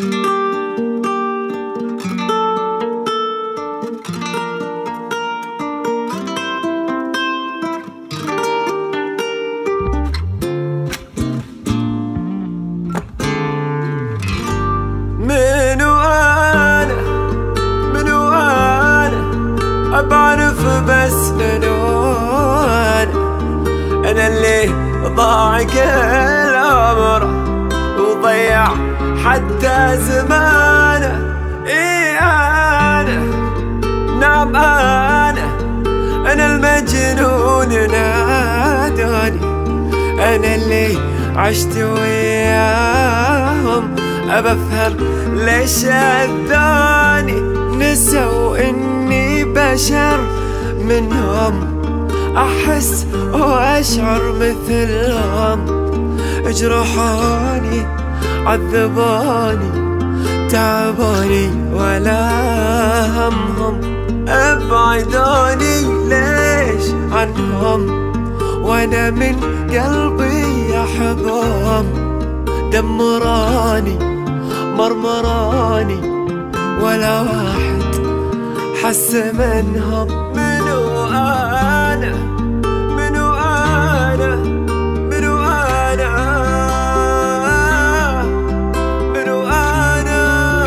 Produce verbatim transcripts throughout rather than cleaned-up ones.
بعرف بس منو أنا اللي ضاع كل عمره وضيع حتى زمانه. إيه أنا، نعم أنا، أنا المجنون ناداني، أنا اللي عشت وياهم أبفهم ليش أذاني. نسوا إني بشر منهم، أحس وأشعر مثلهم. جرحوني عذبوني تعبوني ولا همهم. أبعدوني ليش عنهم وأنا من قلبي أحبهم. دمروني مرمروني ولا واحد حس منهم. منو أنا، منو أنا، منو أنا، منو أنا.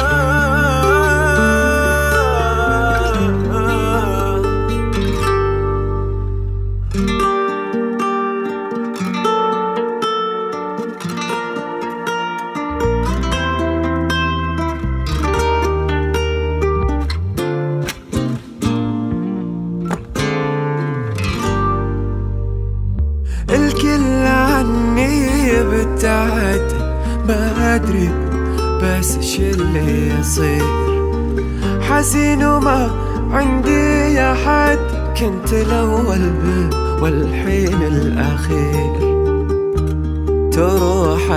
الكل عني ابتعد، ما أدري بس شو اللي يصير. حزين وما عندي أحد، كنت الأول والحين الأخير. تروح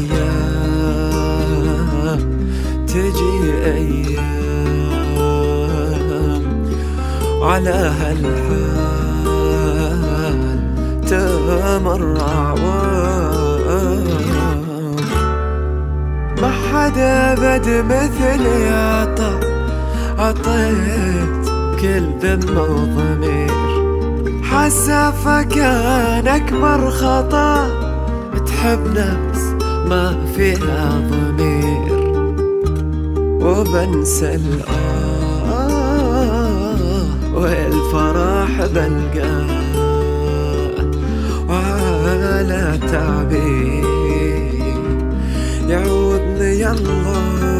أيام تجي أيام، على هالحال تمر أعوام. ما حدا بد مثلي عطى، عطيت كل ذمة وضمير. حسافة كان أكبر خطأ، تحب نفس ما فيها ضمير. وبنسى الآه والفرح بلقاه ولا تعبير. يعودني الله